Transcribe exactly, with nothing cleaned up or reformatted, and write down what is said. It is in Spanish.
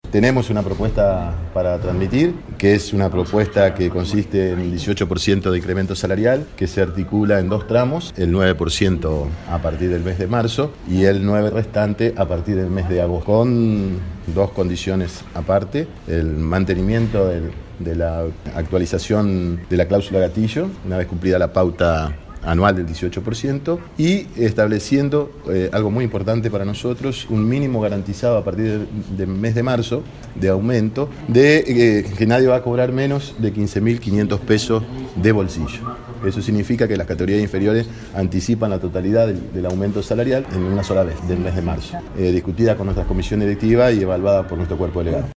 Tenemos una propuesta para transmitir, que es una propuesta que consiste en el dieciocho por ciento de incremento salarial, que se articula en dos tramos, el nueve por ciento a partir del mes de marzo y el nueve por ciento restante a partir del mes de agosto, con dos condiciones aparte: el mantenimiento del, de la actualización de la cláusula gatillo, una vez cumplida la pauta anual del dieciocho por ciento, y estableciendo eh, algo muy importante para nosotros, un mínimo garantizado a partir del, del mes de marzo de aumento, de eh, que nadie va a cobrar menos de quince mil quinientos pesos de bolsillo. Eso significa que las categorías inferiores anticipan la totalidad del, del aumento salarial en una sola vez, del mes de marzo, eh, discutida con nuestra comisión directiva y evaluada por nuestro cuerpo delegado.